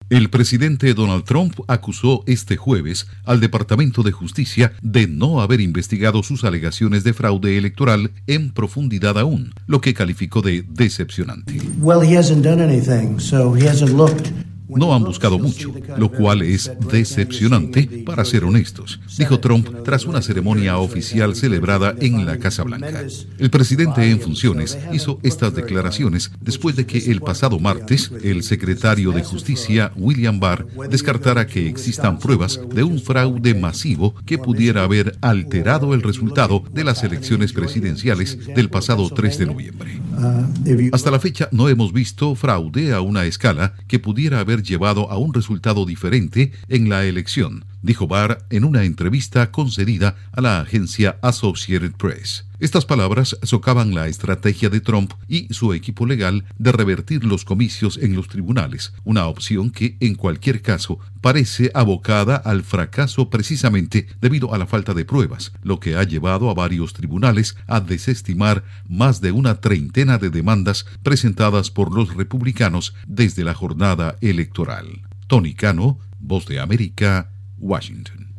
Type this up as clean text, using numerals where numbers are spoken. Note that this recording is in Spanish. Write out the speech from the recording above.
El presidente Donald Trump acusó este jueves al Departamento de Justicia de no haber investigado sus alegaciones de fraude electoral en profundidad aún, lo que calificó de decepcionante. No han buscado mucho, lo cual es decepcionante, para ser honestos, dijo Trump tras una ceremonia oficial celebrada en la Casa Blanca. El presidente en funciones hizo estas declaraciones después de que el pasado martes el secretario de Justicia, William Barr, descartara que existan pruebas de un fraude masivo que pudiera haber alterado el resultado de las elecciones presidenciales del pasado 3 de noviembre. Hasta la fecha no hemos visto fraude a una escala que pudiera haber llevado a un resultado diferente en la elección, dijo Barr en una entrevista concedida a la agencia Associated Press. Estas palabras socavan la estrategia de Trump y su equipo legal de revertir los comicios en los tribunales, una opción que, en cualquier caso, parece abocada al fracaso precisamente debido a la falta de pruebas, lo que ha llevado a varios tribunales a desestimar más de una treintena de demandas presentadas por los republicanos desde la jornada electoral. Tony Cano, Voz de América, Washington.